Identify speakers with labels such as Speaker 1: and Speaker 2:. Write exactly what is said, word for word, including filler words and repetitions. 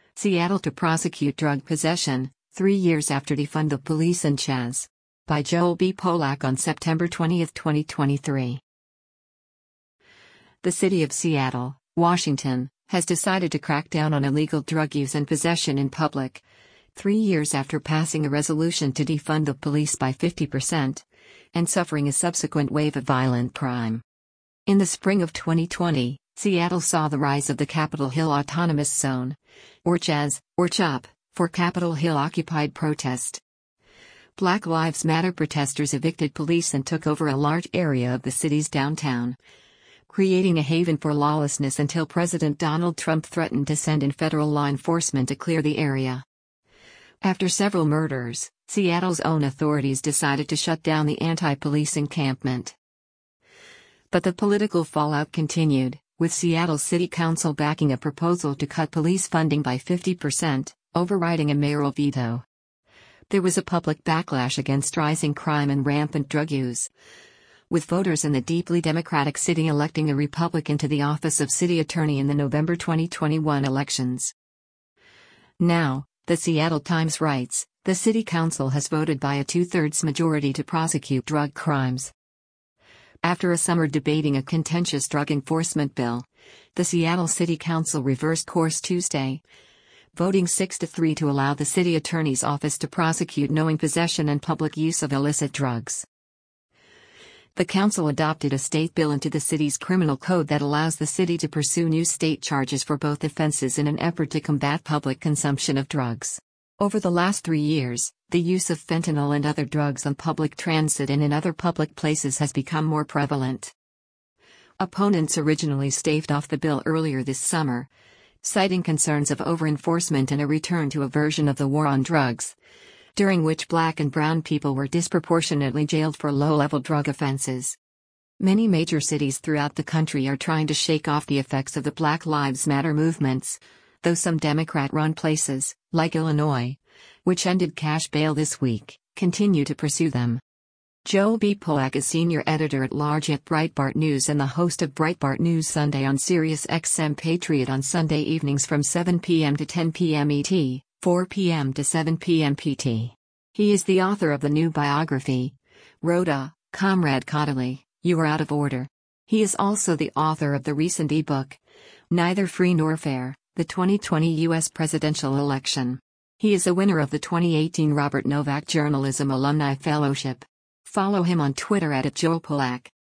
Speaker 1: Seattle to prosecute drug possession, three years after defund the police in Chaz. By Joel B. Polak on September twentieth, twenty twenty-three. The city of Seattle, Washington, has decided to crack down on illegal drug use and possession in public, three years after passing a resolution to defund the police by fifty percent, and suffering a subsequent wave of violent crime. In the spring of twenty twenty, Seattle saw the rise of the Capitol Hill Autonomous Zone, or Chaz, or CHOP, for Capitol Hill occupied protest. Black Lives Matter protesters evicted police and took over a large area of the city's downtown, creating a haven for lawlessness until President Donald Trump threatened to send in federal law enforcement to clear the area. After several murders, Seattle's own authorities decided to shut down the anti-police encampment. But the political fallout continued, with Seattle City Council backing a proposal to cut police funding by fifty percent, overriding a mayoral veto. There was a public backlash against rising crime and rampant drug use, with voters in the deeply Democratic city electing a Republican to the office of city attorney in the November twenty twenty-one elections. Now, the Seattle Times writes, the city council has voted by a two-thirds majority to prosecute drug crimes. After a summer debating a contentious drug enforcement bill, the Seattle City Council reversed course Tuesday, voting six to three to allow the city attorney's office to prosecute knowing possession and public use of illicit drugs. The council adopted a state bill into the city's criminal code that allows the city to pursue new state charges for both offenses in an effort to combat public consumption of drugs. Over the last three years, the use of fentanyl and other drugs on public transit and in other public places has become more prevalent. Opponents originally staved off the bill earlier this summer, citing concerns of over-enforcement and a return to a version of the war on drugs, during which black and brown people were disproportionately jailed for low-level drug offenses. Many major cities throughout the country are trying to shake off the effects of the Black Lives Matter movements, though some Democrat-run places, like Illinois, which ended cash bail this week, continue to pursue them. Joel B. Polak is senior editor-at-large at Breitbart News and the host of Breitbart News Sunday on Sirius X M Patriot on Sunday evenings from seven p m to ten p m E T, four p m to seven p m P T. He is the author of the new biography, Rhoda, Comrade Caudill, You Are Out of Order. He is also the author of the recent ebook, Neither Free Nor Fair, the twenty twenty U S Presidential Election. He is a winner of the twenty eighteen Robert Novak Journalism Alumni Fellowship. Follow him on Twitter at Joel Polak.